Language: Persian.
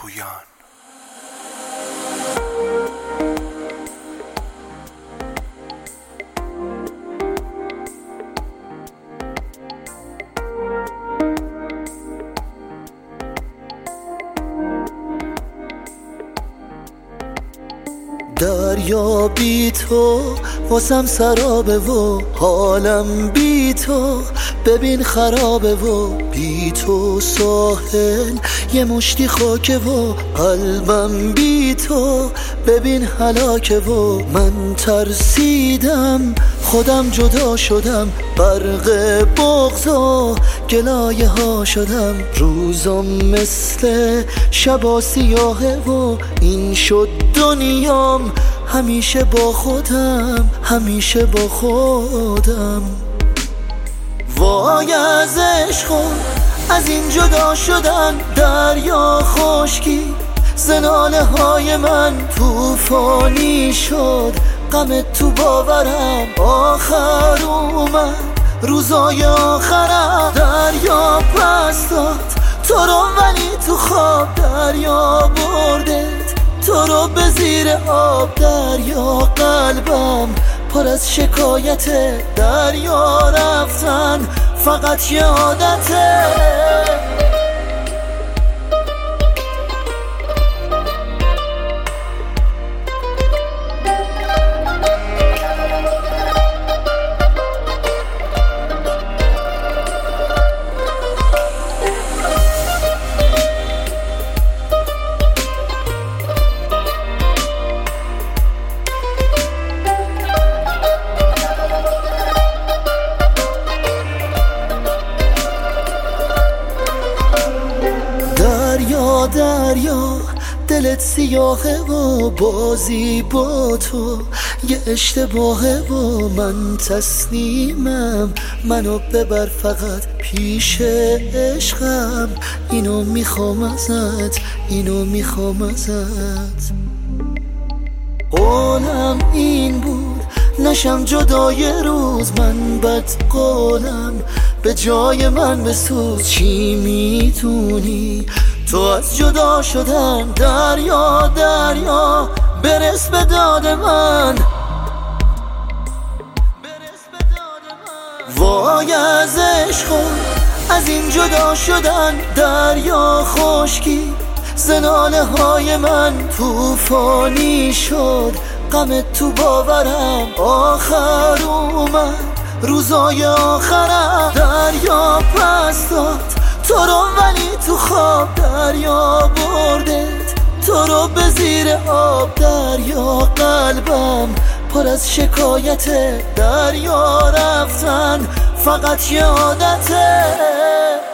پویان. دریا بی تو واسم سرابه و حالم بی تو ببین خرابه و بی تو ساحل یه مشتی خاکه و قلبم بی تو ببین هلاکه و من ترسیدم خودم جدا شدم غرق بغض و گلایه ها شدم روزم مثل شبا سیاهه و این شد دنیام همیشه با خودم همیشه با خودم وای از عشق از این جدا شدن دریا خشکی زناله های من طوفانی شد غم تو باورم آخر اومد روزای آخرم دریا پس داد تو رو ولی تو خواب دریا بردت تو رو به زیر آب دریا قلبم پر از شکایت دریا رفتن فقط یه عادته دریا دلت سیاهه و بازی با تو یه اشتباهه و من تسلیمم منو ببر فقط پیش عشقم اینو میخوام ازت اینو میخوام ازت قولم این بود نشم جدای روز من بد قولم به جای من بسوز چی میتونی تو از جدا شدن دریا دریا برس به داد من وای از عشق از این جدا شدن دریا خشکی زناله های من طوفانی شد غم تو باورم آخر اومد روزای آخرم دریا پس داد تو رو ولی تو خواب دریا بردت تو رو به زیر آب دریا قلبم پر از شکایت دریا رفتن فقط یه عادته